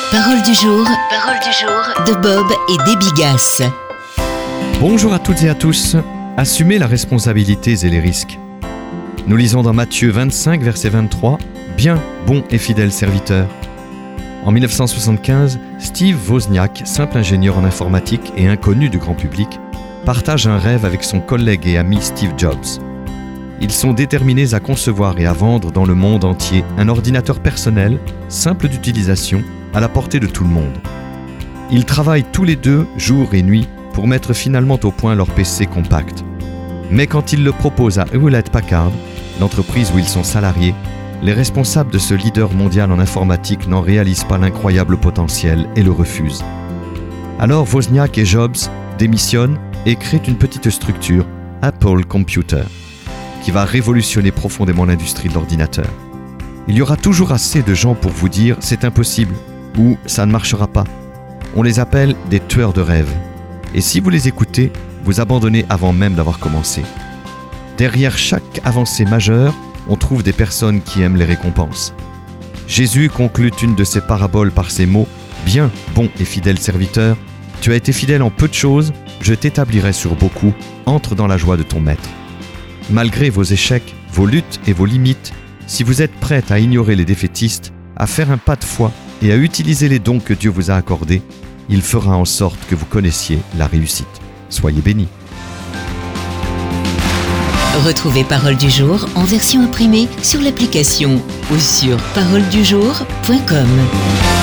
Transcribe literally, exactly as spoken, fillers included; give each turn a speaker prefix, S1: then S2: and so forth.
S1: Parole du jour, parole du jour de Bob et Debbie Gass.
S2: Bonjour à toutes et à tous. Assumez la responsabilité et les risques. Nous lisons dans Matthieu vingt-cinq, verset vingt-trois, « Bien, bon et fidèle serviteur ». En dix-neuf cent soixante-quinze, Steve Wozniak, simple ingénieur en informatique et inconnu du grand public, partage un rêve avec son collègue et ami Steve Jobs. Ils sont déterminés à concevoir et à vendre dans le monde entier un ordinateur personnel, simple d'utilisation, à la portée de tout le monde. Ils travaillent tous les deux, jour et nuit, pour mettre finalement au point leur P C compact. Mais quand ils le proposent à Hewlett-Packard, l'entreprise où ils sont salariés, les responsables de ce leader mondial en informatique n'en réalisent pas l'incroyable potentiel et le refusent. Alors Wozniak et Jobs démissionnent et créent une petite structure, Apple Computer, qui va révolutionner profondément l'industrie de l'ordinateur. Il y aura toujours assez de gens pour vous dire « c'est impossible » ou « ça ne marchera pas ». On les appelle des tueurs de rêves. Et si vous les écoutez, vous abandonnez avant même d'avoir commencé. Derrière chaque avancée majeure, on trouve des personnes qui aiment les récompenses. Jésus conclut une de ses paraboles par ces mots « Bien, bon et fidèle serviteur, tu as été fidèle en peu de choses, je t'établirai sur beaucoup, entre dans la joie de ton maître. » Malgré vos échecs, vos luttes et vos limites, si vous êtes prête à ignorer les défaitistes, à faire un pas de foi et à utiliser les dons que Dieu vous a accordés, il fera en sorte que vous connaissiez la réussite. Soyez bénis.
S1: Retrouvez Parole du jour en version imprimée sur l'application ou sur parole du jour point com.